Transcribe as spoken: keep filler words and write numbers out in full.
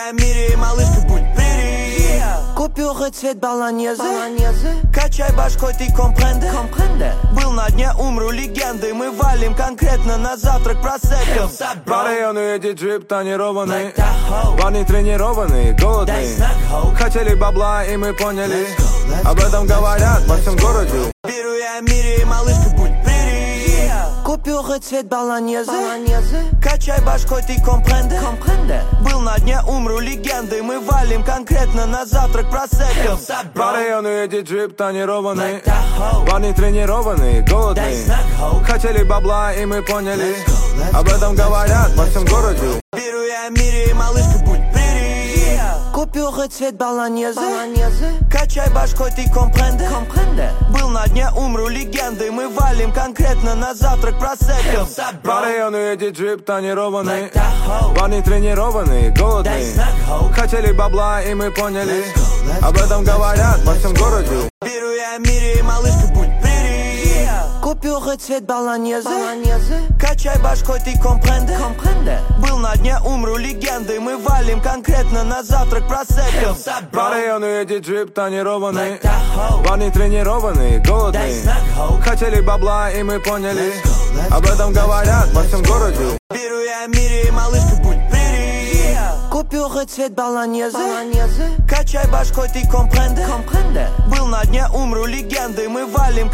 я мире, малышка, будь прири. Купюры цвет болоньезе, качай башкой, ты компренде. Был на дне, умру легендой. Мы валим конкретно на завтрак просекко. По району едет джип тонированный, парни тренированные, голодные. Хотели бабла, и мы поняли, об этом говорят во всем городе. Беру я мире, малышка, будь прири. Купюры цвет болоньезе, качай башкой, ты компренде. Был на дне, умру легендой. Мы валим конкретно на завтрак просекко. По району едет джип тонированный, парни тренированные, голодные. Хотели бабла, и мы поняли, об этом говорят во всем городе. Беру я мире, малышка, будь прири. Купюры цвет болоньезе, качай башкой, ты компренде. Был на дне, умру легендой. Мы валим конкретно на завтрак просекко. По району едет джип тонированный, парни тренированные, голодные. Хотели бабла, и мы поняли, об этом говорят во всем городе. Беру я мире, малышка, будь прири. Купюры цвет болоньезе, качай башкой, ты компренде. Был на дне, умру легендой. Мы валим конкретно на завтрак просекко. По району едет джип тонированный, парни тренированные, голодные. Хотели бабла, и мы поняли, об этом говорят во всем городе. Беру я мире, малышка, будь прири. Купюры цвет болоньезе, качай башкой, ты компренде. Был на дне, умру легендой. Мы валим